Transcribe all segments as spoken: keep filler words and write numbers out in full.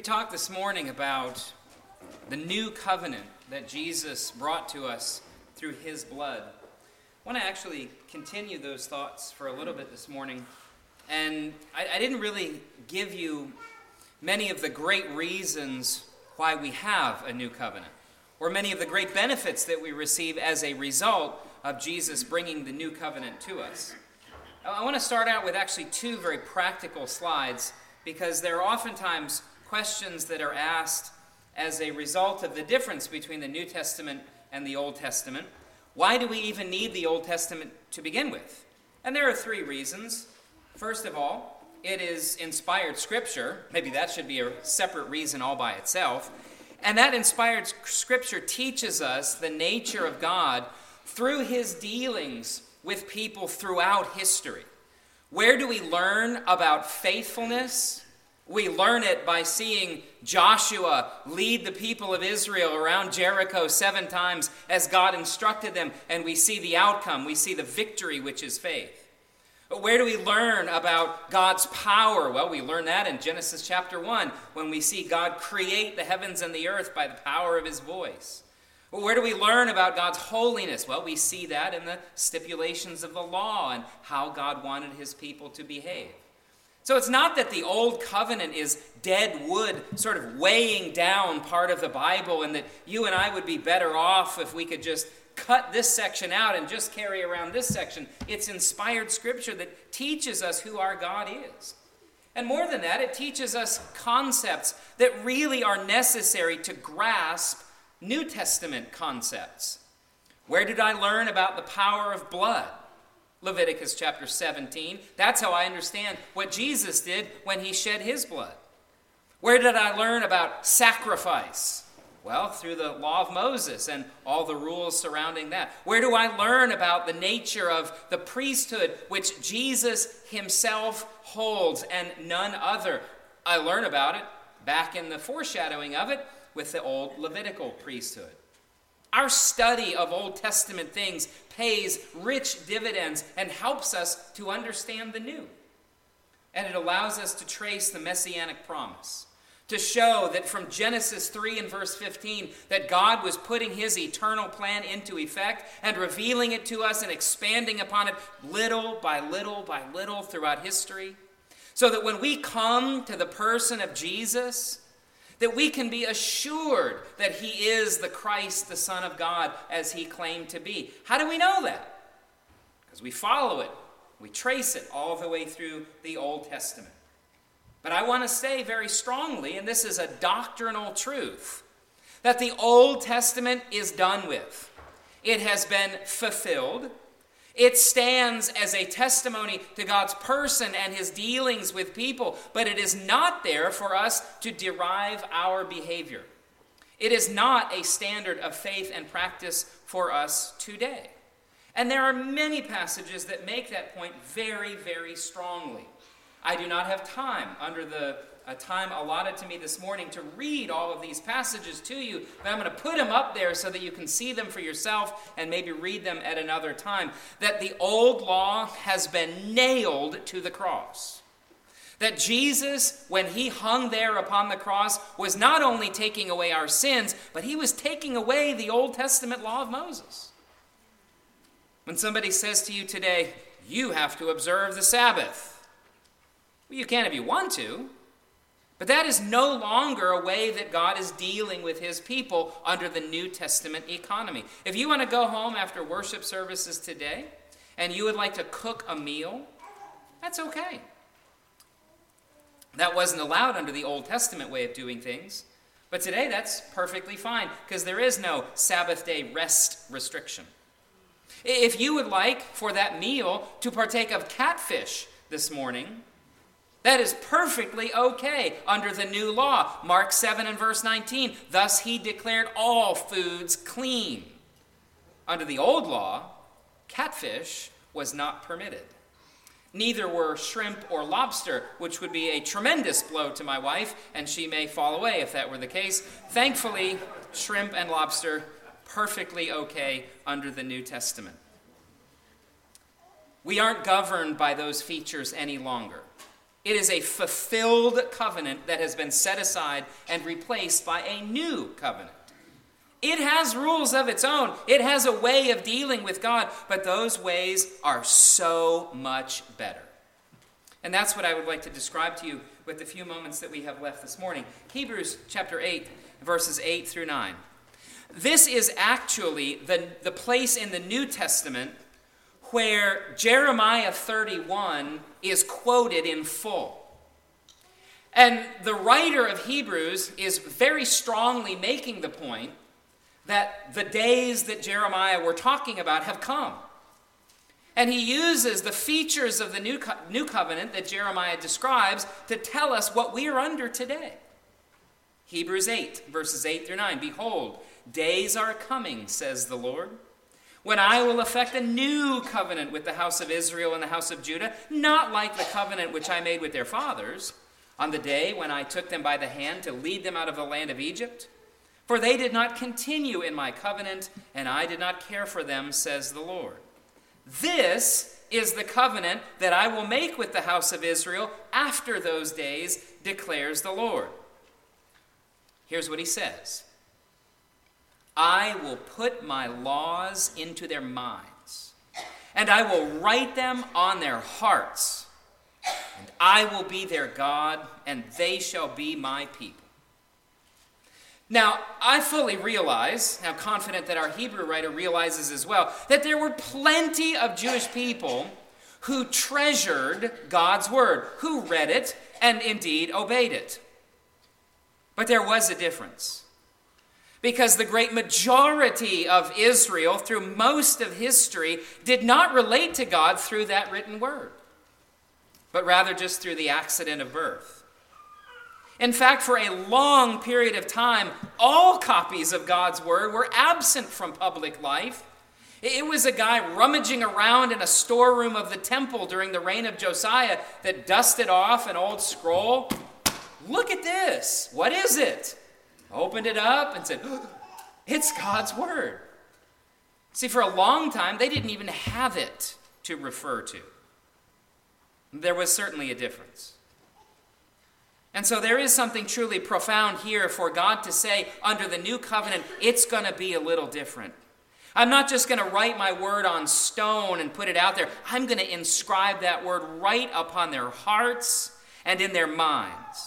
talked this morning about the new covenant that Jesus brought to us through his blood. I want to actually continue those thoughts for a little bit this morning. And I, I didn't really give you many of the great reasons why we have a new covenant, or many of the great benefits that we receive as a result of Jesus bringing the new covenant to us. I want to start out with actually two very practical slides, because there are oftentimes questions that are asked as a result of the difference between the New Testament and the Old Testament. Why do we even need the Old Testament to begin with? And there are three reasons. First of all, it is inspired Scripture. Maybe that should be a separate reason all by itself. And that inspired Scripture teaches us the nature of God through his dealings with people throughout history. Where do we learn about faithfulness? We learn it by seeing Joshua lead the people of Israel around Jericho seven times as God instructed them, and we see the outcome. We see the victory, which is faith. But where do we learn about God's power? Well, we learn that in Genesis chapter one, when we see God create the heavens and the earth by the power of his voice. Well, where do we learn about God's holiness? Well, we see that in the stipulations of the law and how God wanted his people to behave. So it's not that the Old Covenant is dead wood sort of weighing down part of the Bible, and that you and I would be better off if we could just cut this section out and just carry around this section. It's inspired Scripture that teaches us who our God is. And more than that, it teaches us concepts that really are necessary to grasp New Testament concepts. Where did I learn about the power of blood? Leviticus chapter seventeen. That's how I understand what Jesus did when he shed his blood. Where did I learn about sacrifice? Well, through the law of Moses and all the rules surrounding that. Where do I learn about the nature of the priesthood, which Jesus himself holds and none other? I learn about it back in the foreshadowing of it with the old Levitical priesthood. Our study of Old Testament things pays rich dividends and helps us to understand the new. And it allows us to trace the messianic promise, to show that from Genesis three and verse fifteen, that God was putting his eternal plan into effect and revealing it to us and expanding upon it little by little by little throughout history, so that when we come to the person of Jesus, that we can be assured that he is the Christ, the Son of God, as he claimed to be. How do we know that? Because we follow it. We trace it all the way through the Old Testament. But I want to say very strongly, and this is a doctrinal truth, that the Old Testament is done with. It has been fulfilled. It stands as a testimony to God's person and his dealings with people, but it is not there for us to derive our behavior. It is not a standard of faith and practice for us today. And there are many passages that make that point very, very strongly. I do not have time under the uh, time allotted to me this morning to read all of these passages to you, but I'm going to put them up there so that you can see them for yourself and maybe read them at another time. That the old law has been nailed to the cross. That Jesus, when he hung there upon the cross, was not only taking away our sins, but he was taking away the Old Testament law of Moses. When somebody says to you today, you have to observe the Sabbath. Well, you can if you want to. But that is no longer a way that God is dealing with his people under the New Testament economy. If you want to go home after worship services today and you would like to cook a meal, that's okay. That wasn't allowed under the Old Testament way of doing things. But today that's perfectly fine because there is no Sabbath day rest restriction. If you would like for that meal to partake of catfish this morning, that is perfectly okay under the new law. Mark seven and verse nineteen, thus he declared all foods clean. Under the old law, catfish was not permitted. Neither were shrimp or lobster, which would be a tremendous blow to my wife, and she may fall away if that were the case. Thankfully, shrimp and lobster, perfectly okay under the New Testament. We aren't governed by those features any longer. It is a fulfilled covenant that has been set aside and replaced by a new covenant. It has rules of its own. It has a way of dealing with God, but those ways are so much better. And that's what I would like to describe to you with the few moments that we have left this morning. Hebrews chapter eight, verses eight through nine. This is actually the, the place in the New Testament where Jeremiah thirty-one is quoted in full. And the writer of Hebrews is very strongly making the point that the days that Jeremiah were talking about have come. And he uses the features of the new, co- new covenant that Jeremiah describes to tell us what we are under today. Hebrews eight, verses eight through nine. Behold, days are coming, says the Lord, when I will effect a new covenant with the house of Israel and the house of Judah, not like the covenant which I made with their fathers on the day when I took them by the hand to lead them out of the land of Egypt. For they did not continue in my covenant, and I did not care for them, says the Lord. This is the covenant that I will make with the house of Israel after those days, declares the Lord. Here's what he says. I will put my laws into their minds, and I will write them on their hearts, and I will be their God, and they shall be my people. Now, I fully realize, how confident that our Hebrew writer realizes as well, that there were plenty of Jewish people who treasured God's word, who read it, and indeed obeyed it. But there was a difference. Because the great majority of Israel, through most of history, did not relate to God through that written word, but rather just through the accident of birth. In fact, for a long period of time, all copies of God's word were absent from public life. It was a guy rummaging around in a storeroom of the temple during the reign of Josiah that dusted off an old scroll. Look at this. What is it? Opened it up and said, oh, it's God's word. See, for a long time, they didn't even have it to refer to. There was certainly a difference. And so there is something truly profound here for God to say, under the new covenant, it's going to be a little different. I'm not just going to write my word on stone and put it out there. I'm going to inscribe that word right upon their hearts and in their minds.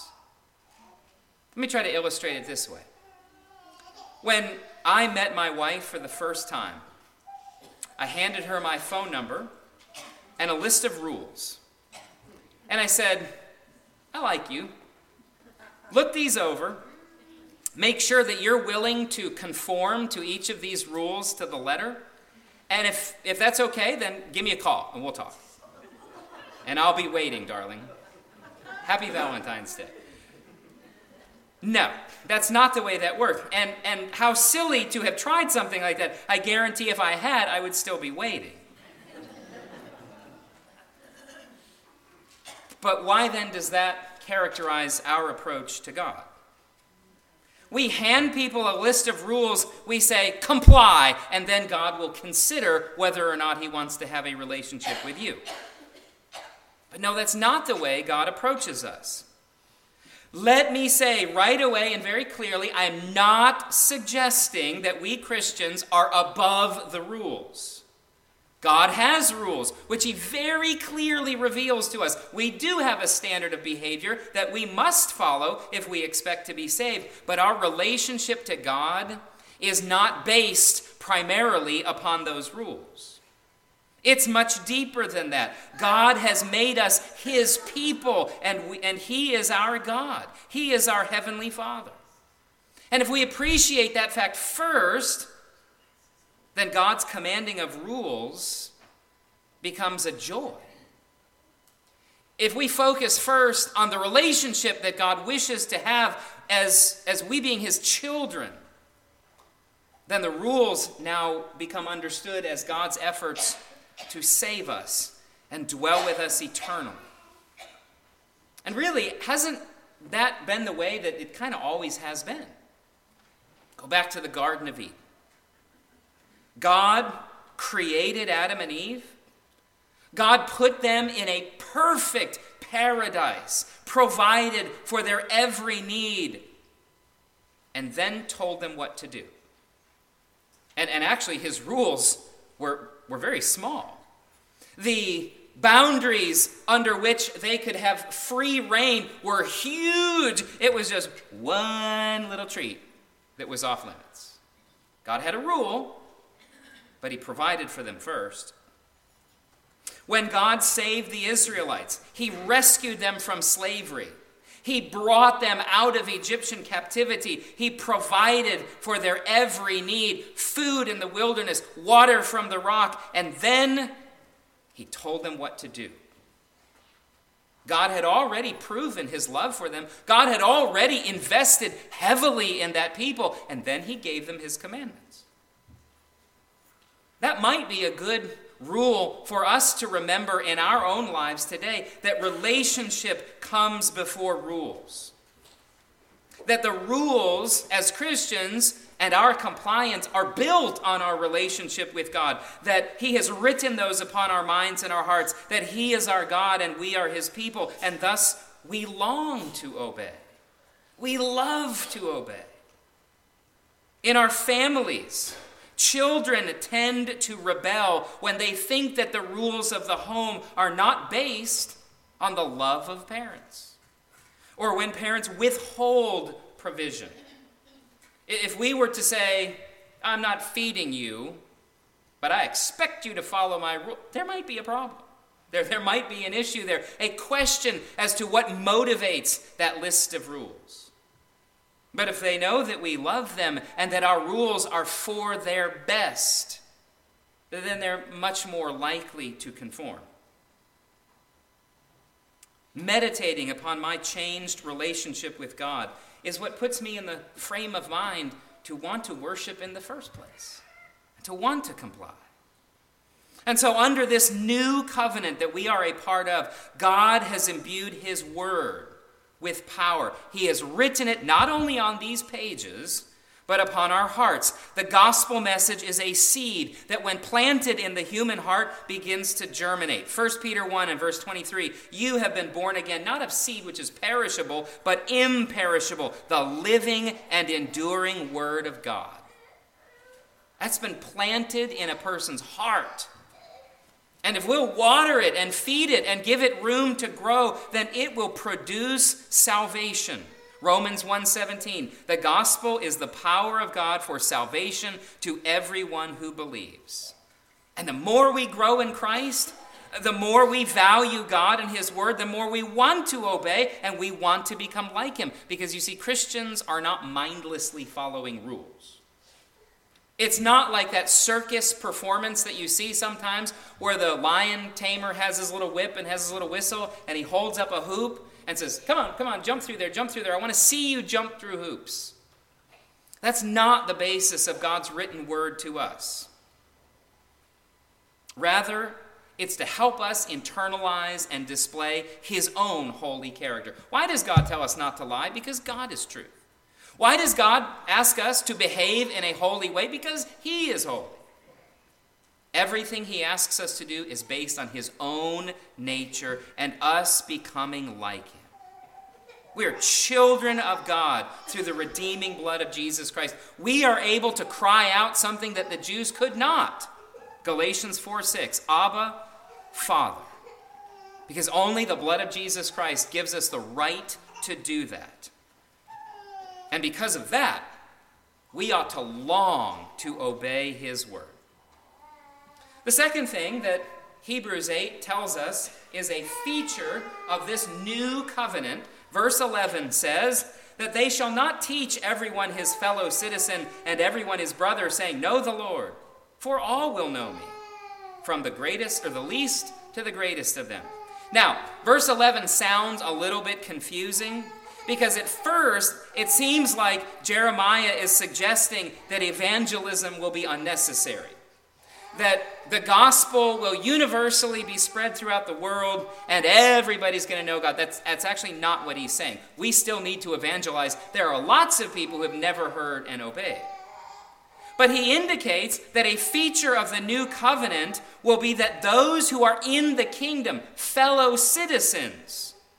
Let me try to illustrate it this way. When I met my wife for the first time, I handed her my phone number and a list of rules. And I said, I like you. Look these over. Make sure that you're willing to conform to each of these rules to the letter. And if, if that's okay, then give me a call and we'll talk. And I'll be waiting, darling. Happy Valentine's Day. No, that's not the way that worked. And, and how silly to have tried something like that. I guarantee if I had, I would still be waiting. But why then does that characterize our approach to God? We hand people a list of rules, we say, comply, and then God will consider whether or not he wants to have a relationship with you. But no, that's not the way God approaches us. Let me say right away and very clearly, I am not suggesting that we Christians are above the rules. God has rules, which he very clearly reveals to us. We do have a standard of behavior that we must follow if we expect to be saved. But our relationship to God is not based primarily upon those rules. It's much deeper than that. God has made us his people, and, we, and he is our God. He is our heavenly Father. And if we appreciate that fact first, then God's commanding of rules becomes a joy. If we focus first on the relationship that God wishes to have as, as we being his children, then the rules now become understood as God's efforts to save us and dwell with us eternally. And really, hasn't that been the way that it kind of always has been? Go back to the Garden of Eden. God created Adam and Eve. God put them in a perfect paradise, provided for their every need, and then told them what to do. And, and actually, his rules were, were very small. The boundaries under which they could have free reign were huge. It was just one little tree that was off limits. God had a rule, but he provided for them first. When God saved the Israelites, he rescued them from slavery. He brought them out of Egyptian captivity. He provided for their every need, food in the wilderness, water from the rock, and then he told them what to do. God had already proven his love for them. God had already invested heavily in that people, and then he gave them his commandments. That might be a good rule for us to remember in our own lives today, that relationship comes before rules. That the rules as Christians and our compliance are built on our relationship with God, that he has written those upon our minds and our hearts, that he is our God and we are his people, and thus we long to obey. We love to obey. In our families, children tend to rebel when they think that the rules of the home are not based on the love of parents, or when parents withhold provision. If we were to say, I'm not feeding you, but I expect you to follow my rule, there might be a problem. There, there might be an issue there, a question as to what motivates that list of rules. But if they know that we love them and that our rules are for their best, then they're much more likely to conform. Meditating upon my changed relationship with God is what puts me in the frame of mind to want to worship in the first place, to want to comply. And so under this new covenant that we are a part of, God has imbued his word with power. He has written it not only on these pages, but upon our hearts. The gospel message is a seed that when planted in the human heart begins to germinate. First Peter one and verse twenty-three, you have been born again, not of seed which is perishable, but imperishable, the living and enduring word of God. That's been planted in a person's heart. And if we'll water it and feed it and give it room to grow, then it will produce salvation. Romans one seventeen, the gospel is the power of God for salvation to everyone who believes. And the more we grow in Christ, the more we value God and his word, the more we want to obey and we want to become like him. Because you see, Christians are not mindlessly following rules. It's not like that circus performance that you see sometimes where the lion tamer has his little whip and has his little whistle and he holds up a hoop and says, come on, come on, jump through there, jump through there. I want to see you jump through hoops. That's not the basis of God's written word to us. Rather, it's to help us internalize and display his own holy character. Why does God tell us not to lie? Because God is truth. Why does God ask us to behave in a holy way? Because he is holy. Everything he asks us to do is based on his own nature and us becoming like him. We are children of God through the redeeming blood of Jesus Christ. We are able to cry out something that the Jews could not. Galatians four six, Abba, Father. Because only the blood of Jesus Christ gives us the right to do that. And because of that, we ought to long to obey his word. The second thing that Hebrews eight tells us is a feature of this new covenant. Verse eleven says that they shall not teach everyone his fellow citizen and everyone his brother, saying, know the Lord, for all will know me, from the greatest or the least to the greatest of them. Now, verse eleven sounds a little bit confusing, because at first, it seems like Jeremiah is suggesting that evangelism will be unnecessary. That the gospel will universally be spread throughout the world and everybody's going to know God. That's, that's actually not what he's saying. We still need to evangelize. There are lots of people who have never heard and obeyed. But he indicates that a feature of the new covenant will be that those who are in the kingdom, fellow citizens,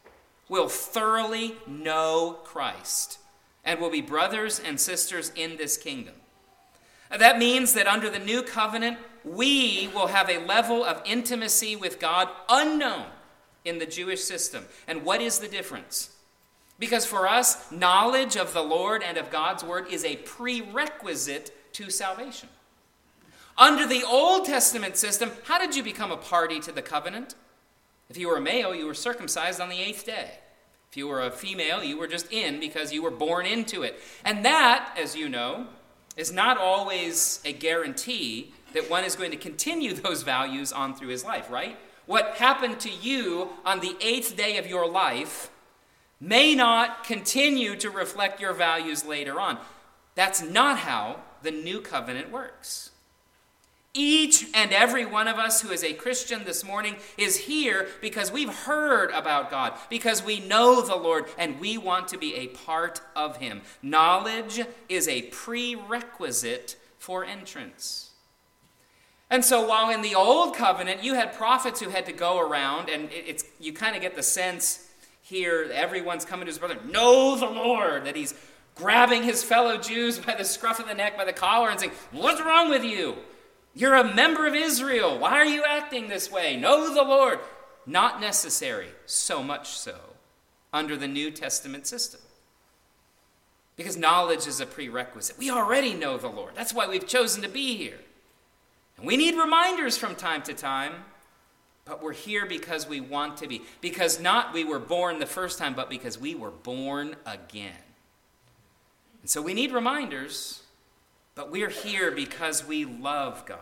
will thoroughly know Christ and will be brothers and sisters in this kingdom. That means that under the new covenant, we will have a level of intimacy with God unknown in the Jewish system. And what is the difference? Because for us, knowledge of the Lord and of God's word is a prerequisite to salvation. Under the Old Testament system, how did you become a party to the covenant? If you were a male, you were circumcised on the eighth day. If you were a female, you were just in because you were born into it. And that, as you know, is not always a guarantee that one is going to continue those values on through his life, right? What happened to you on the eighth day of your life may not continue to reflect your values later on. That's not how the new covenant works. Each and every one of us who is a Christian this morning is here because we've heard about God, because we know the Lord, and we want to be a part of him. Knowledge is a prerequisite for entrance. And so while in the Old Covenant you had prophets who had to go around, and it's you kind of get the sense here, everyone's coming to his brother, know the Lord, that he's grabbing his fellow Jews by the scruff of the neck, by the collar, and saying, what's wrong with you? You're a member of Israel. Why are you acting this way? Know the Lord. Not necessary, so much so, under the New Testament system. Because knowledge is a prerequisite. We already know the Lord. That's why we've chosen to be here. And we need reminders from time to time, but we're here because we want to be. Because not we were born the first time, but because we were born again. And so we need reminders, but we're here because we love God.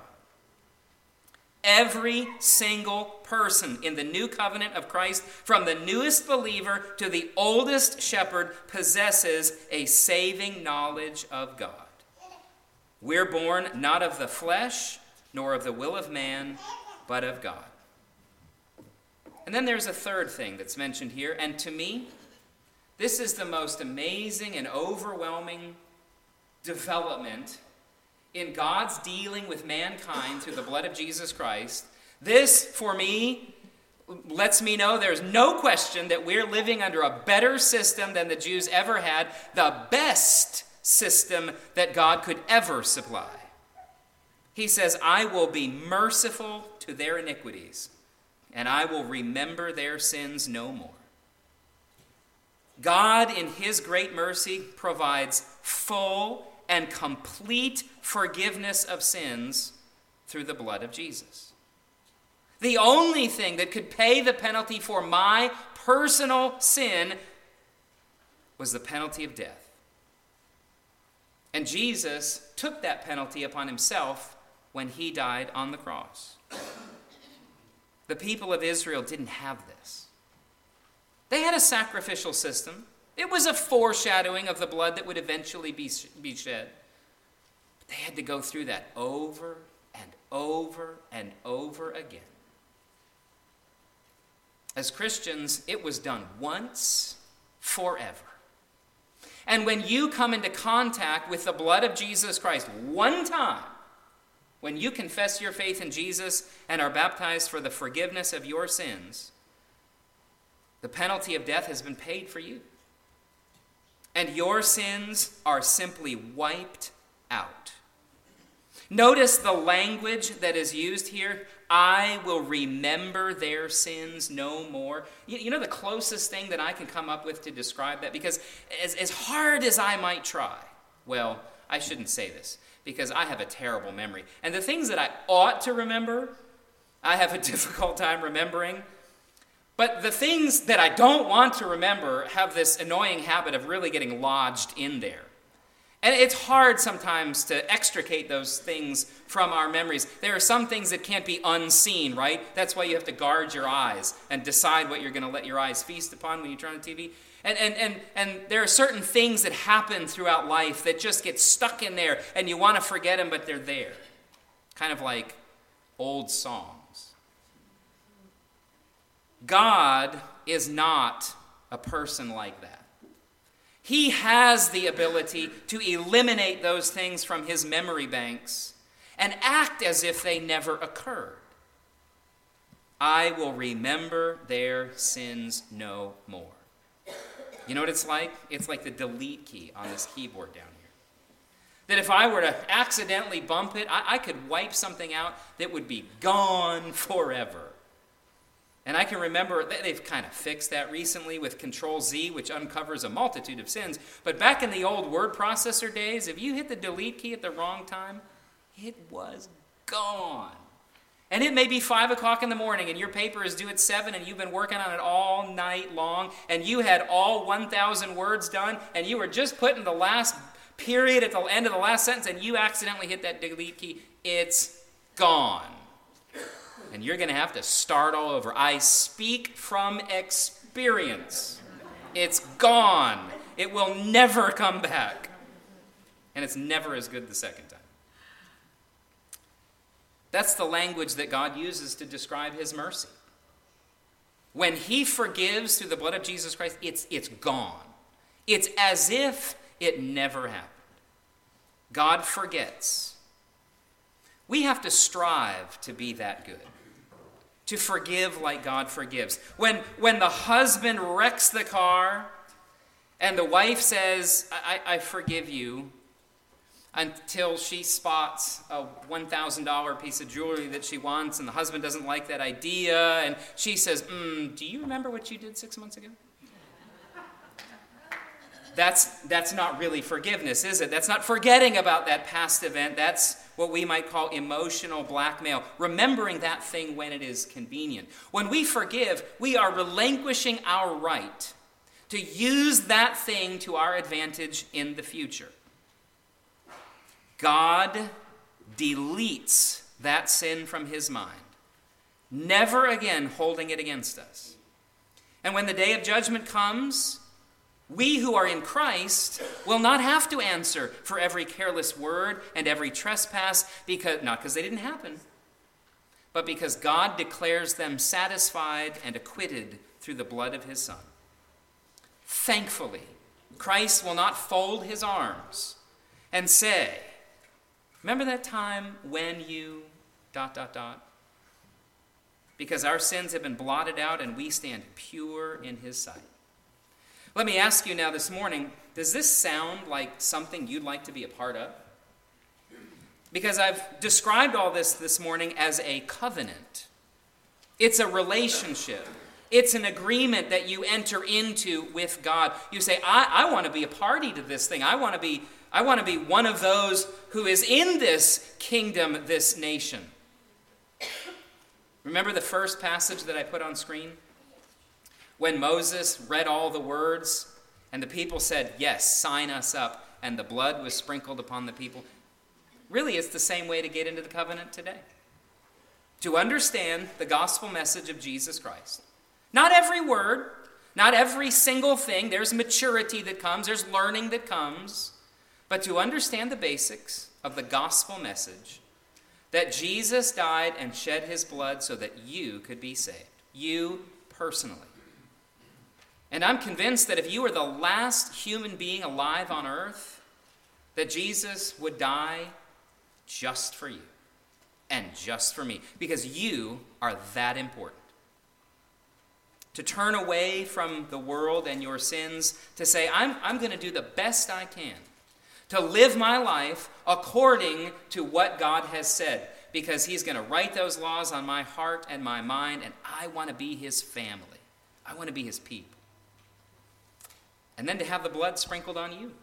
Every single person in the new covenant of Christ, from the newest believer to the oldest shepherd, possesses a saving knowledge of God. We're born not of the flesh, nor of the will of man, but of God. And then there's a third thing that's mentioned here, and to me, this is the most amazing and overwhelming development in God's dealing with mankind through the blood of Jesus Christ. This, for me, lets me know there's no question that we're living under a better system than the Jews ever had, the best system that God could ever supply. He says, I will be merciful to their iniquities, and I will remember their sins no more. God, in his great mercy, provides full and complete forgiveness of sins through the blood of Jesus. The only thing that could pay the penalty for my personal sin was the penalty of death. And Jesus took that penalty upon himself when he died on the cross. The people of Israel didn't have this. They had a sacrificial system. It was a foreshadowing of the blood that would eventually be, be shed. But they had to go through that over and over and over again. As Christians, it was done once, forever. And when you come into contact with the blood of Jesus Christ one time, when you confess your faith in Jesus and are baptized for the forgiveness of your sins, the penalty of death has been paid for you. And your sins are simply wiped out. Notice the language that is used here. I will remember their sins no more. You, you know the closest thing that I can come up with to describe that? Because as, as hard as I might try, well, I shouldn't say this, because I have a terrible memory. And the things that I ought to remember, I have a difficult time remembering. But the things that I don't want to remember have this annoying habit of really getting lodged in there. And it's hard sometimes to extricate those things from our memories. There are some things that can't be unseen, right? That's why you have to guard your eyes and decide what you're going to let your eyes feast upon when you turn on the T V. And, and, and, and there are certain things that happen throughout life that just get stuck in there, and you want to forget them, but they're there. Kind of like old songs. God is not a person like that. He has the ability to eliminate those things from his memory banks and act as if they never occurred. I will remember their sins no more. You know what it's like? It's like the delete key on this keyboard down here. That if I were to accidentally bump it, I, I could wipe something out that would be gone forever. And I can remember that they've kind of fixed that recently with Control Z, which uncovers a multitude of sins. But back in the old word processor days, if you hit the delete key at the wrong time, it was gone. And it may be five o'clock in the morning and your paper is due at seven and you've been working on it all night long and you had all one thousand words done and you were just putting the last period at the end of the last sentence and you accidentally hit that delete key. It's gone. And you're going to have to start all over. I speak from experience. It's gone. It will never come back. And it's never as good the second time. That's the language that God uses to describe his mercy. When he forgives through the blood of Jesus Christ, it's, it's gone. It's as if it never happened. God forgets. We have to strive to be that good. To forgive like God forgives. When, when the husband wrecks the car and the wife says, I, I forgive you, until she spots a one thousand dollars piece of jewelry that she wants and the husband doesn't like that idea and she says, mm, do you remember what you did six months ago? That's, that's not really forgiveness, is it? That's not forgetting about that past event. That's what we might call emotional blackmail, remembering that thing when it is convenient. When we forgive, we are relinquishing our right to use that thing to our advantage in the future. God deletes that sin from his mind, never again holding it against us. And when the day of judgment comes, we who are in Christ will not have to answer for every careless word and every trespass, because not because they didn't happen, but because God declares them satisfied and acquitted through the blood of his Son. Thankfully, Christ will not fold his arms and say, remember that time when you dot, dot, dot? Because our sins have been blotted out and we stand pure in his sight. Let me ask you now this morning, does this sound like something you'd like to be a part of? Because I've described all this this morning as a covenant. It's a relationship. It's an agreement that you enter into with God. You say, I, I want to be a party to this thing. I want to be, I want to be one of those who is in this kingdom, this nation. Remember the first passage that I put on screen? When Moses read all the words and the people said, yes, sign us up, and the blood was sprinkled upon the people. Really, it's the same way to get into the covenant today. To understand the gospel message of Jesus Christ. Not every word, not every single thing. There's maturity that comes, there's learning that comes. But to understand the basics of the gospel message, that Jesus died and shed his blood so that you could be saved. You personally. And I'm convinced that if you were the last human being alive on earth, that Jesus would die just for you and just for me, because you are that important. To turn away from the world and your sins, to say, I'm, I'm going to do the best I can to live my life according to what God has said, because he's going to write those laws on my heart and my mind, and I want to be his family. I want to be his people. And then to have the blood sprinkled on you.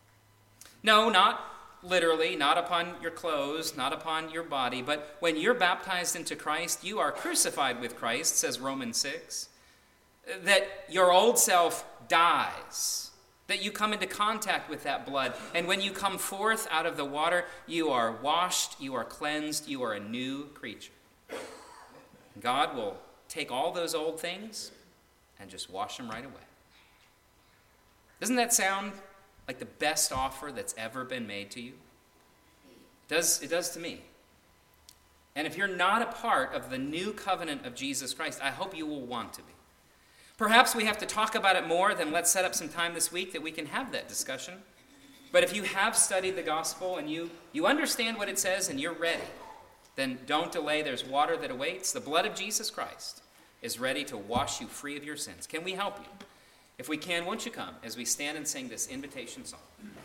No, not literally, not upon your clothes, not upon your body, but when you're baptized into Christ, you are crucified with Christ, says Romans six. That your old self dies, that you come into contact with that blood. And when you come forth out of the water, you are washed, you are cleansed, you are a new creature. God will take all those old things and just wash them right away. Doesn't that sound like the best offer that's ever been made to you? It does, it does to me. And if you're not a part of the new covenant of Jesus Christ, I hope you will want to be. Perhaps we have to talk about it more, then let's set up some time this week that we can have that discussion. But if you have studied the gospel and you, you understand what it says and you're ready, then don't delay. There's water that awaits. The blood of Jesus Christ is ready to wash you free of your sins. Can we help you? If we can, won't you come as we stand and sing this invitation song?